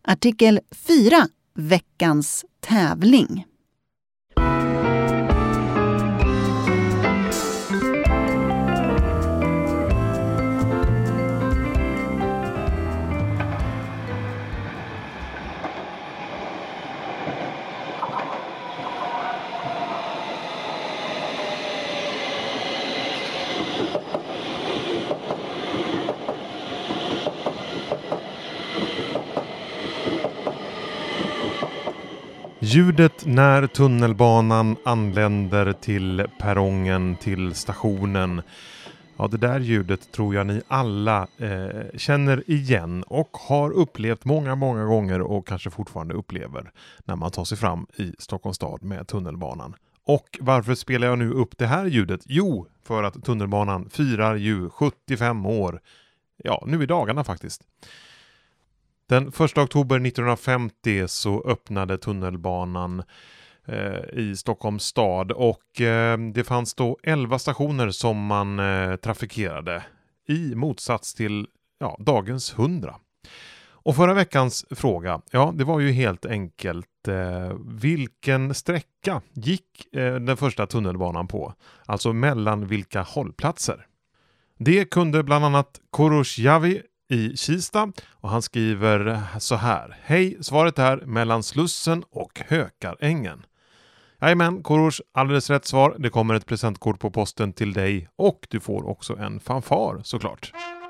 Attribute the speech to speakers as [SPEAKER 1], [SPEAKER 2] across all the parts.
[SPEAKER 1] Artikel 4. Veckans tävling.
[SPEAKER 2] Ljudet när tunnelbanan anländer till perrongen, till stationen. Ja, det där ljudet tror jag ni alla känner igen och har upplevt många gånger och kanske fortfarande upplever när man tar sig fram i Stockholms stad med tunnelbanan. Och varför spelar jag nu upp det här ljudet? Jo, för att tunnelbanan firar ju 75 år. Ja, nu i dagarna faktiskt. Den 1 oktober 1950 så öppnade tunnelbanan i Stockholms stad och det fanns då 11 stationer som man trafikerade i motsats till dagens 100. Och förra veckans fråga, det var ju helt enkelt vilken sträcka gick den första tunnelbanan på? Alltså mellan vilka hållplatser? Det kunde bland annat Kurosjavi i Kista och han skriver så här: hej, svaret är mellan Slussen och Hökarängen. Jajamän, Korosh, alldeles rätt svar. Det kommer ett presentkort på posten till dig och du får också en fanfar såklart.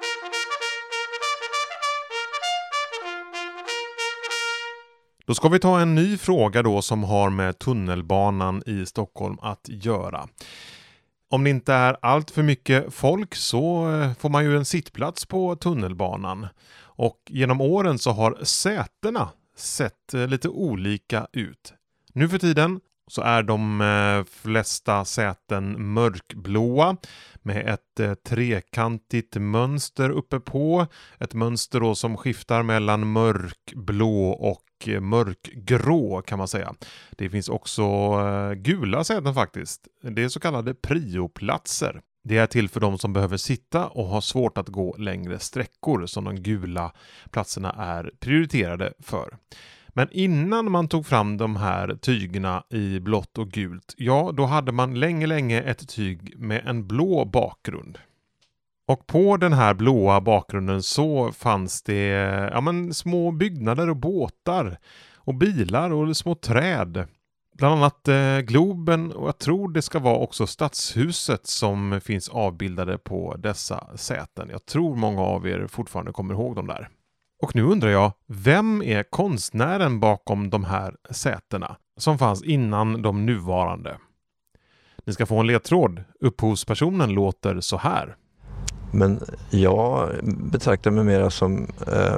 [SPEAKER 2] Då ska vi ta en ny fråga då som har med tunnelbanan i Stockholm att göra. Om det inte är allt för mycket folk så får man ju en sittplats på tunnelbanan. Och genom åren så har sätena sett lite olika ut. Nu för tiden så är de flesta säten mörkblåa med ett trekantigt mönster uppe på. Ett mönster då som skiftar mellan mörkblå och mörkgrå kan man säga. Det finns också gula säten faktiskt. Det är så kallade prioplatser. Det är till för de som behöver sitta och har svårt att gå längre sträckor som de gula platserna är prioriterade för. Men innan man tog fram de här tygerna i blått och gult, då hade man länge ett tyg med en blå bakgrund. Och på den här blåa bakgrunden så fanns det små byggnader och båtar och bilar och små träd. Bland annat Globen och jag tror det ska vara också Stadshuset som finns avbildade på dessa säten. Jag tror många av er fortfarande kommer ihåg dem där. Och nu undrar jag, vem är konstnären bakom de här sätena som fanns innan de nuvarande? Ni ska få en ledtråd. Upphovspersonen låter så här.
[SPEAKER 3] Men jag betraktar mig mer som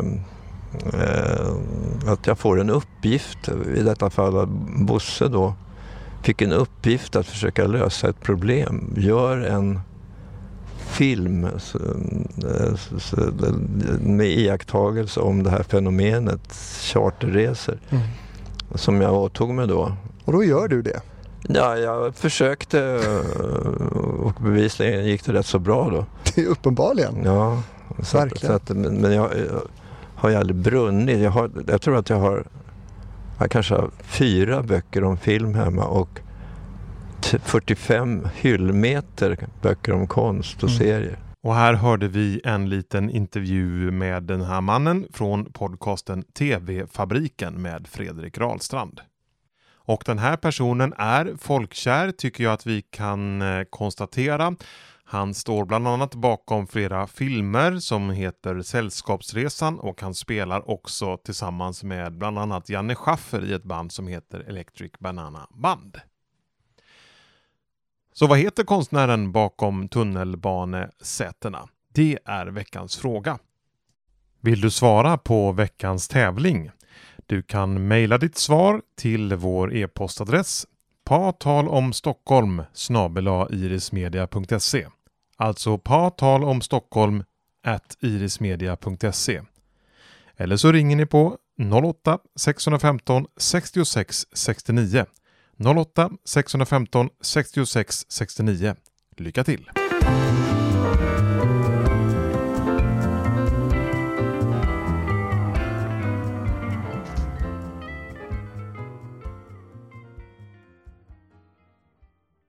[SPEAKER 3] att jag får en uppgift. I detta fall att Bosse då fick en uppgift att försöka lösa ett problem. Gör en film med iakttagelse om det här fenomenet charterresor som jag åtog mig då.
[SPEAKER 4] Och då gör du det?
[SPEAKER 3] Ja, jag försökte och bevisligen gick det rätt så bra då.
[SPEAKER 4] Det är uppenbarligen.
[SPEAKER 3] Ja, men jag har ju aldrig brunnit. Jag tror att jag kanske har 4 böcker om film hemma och 45 hyllmeter böcker om konst och serier.
[SPEAKER 2] Och här hörde vi en liten intervju med den här mannen från podcasten TV-fabriken med Fredrik Rahlstrand. Och den här personen är folkkär tycker jag att vi kan konstatera. Han står bland annat bakom flera filmer som heter Sällskapsresan och han spelar också tillsammans med bland annat Janne Schaffer i ett band som heter Electric Banana Band. Så vad heter konstnären bakom tunnelbanesätena? Det är veckans fråga. Vill du svara på veckans tävling? Du kan mejla ditt svar till vår e-postadress patalomstockholm@irismedia.se. Alltså patalomstockholm@irismedia.se. Eller så ringer ni på 08 615 66 69. 08 615 66 69. Lycka till!